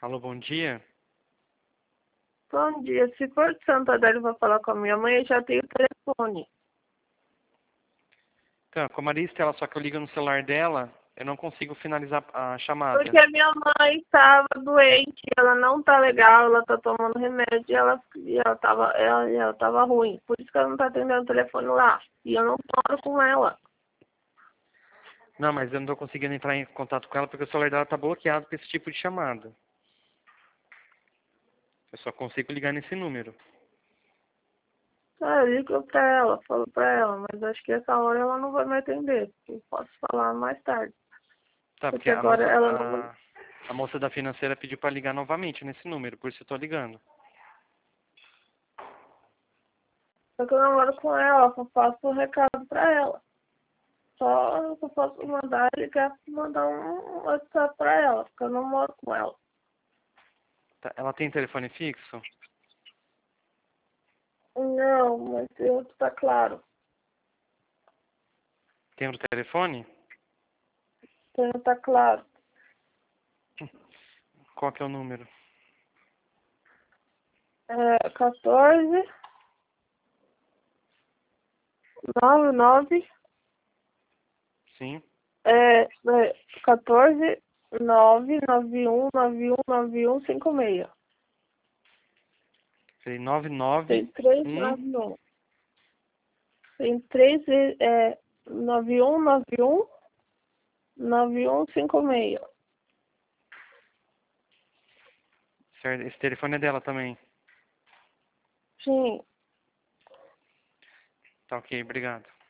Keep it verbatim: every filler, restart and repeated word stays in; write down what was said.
Alô, bom dia. Bom dia. Se for de Santo Adélio para falar com a minha mãe, eu já tenho o telefone. Então, com a Marista, ela só que eu ligo no celular dela, eu não consigo finalizar a chamada. Porque a minha mãe estava doente, ela não tá legal, ela tá tomando remédio e ela, e ela, tava, ela, ela tava ruim. Por isso que ela não tá atendendo o telefone lá. E eu não moro com ela. Não, mas eu não tô conseguindo entrar em contato com ela porque o celular dela tá bloqueado para esse tipo de chamada. Eu só consigo ligar nesse número. Ah, eu ligo pra ela, falo pra ela, mas acho que essa hora ela não vai me atender. Eu posso falar mais tarde. Tá, porque Porque a agora moça, ela não vai. a, a moça da financeira pediu para ligar novamente nesse número, por isso eu tô ligando. Só que eu não moro com ela, só passo um recado pra ela. Só eu posso mandar, ligar, mandar um WhatsApp pra ela, porque eu não moro com ela. Tá, ela tem telefone fixo? Não, mas eu tá claro. Tem outro telefone? Então tá claro. Qual que é o número? É quatorze, nove, nove, Sim. é, é quatorze, nove, nove um, nove um, nove um, cinco seis. Sei, nove nove Tem três, um. nove um. Tem três, é, nove um, nove um, nove um, cinco seis. Certo, esse telefone é dela também. Sim. Tá ok, obrigado.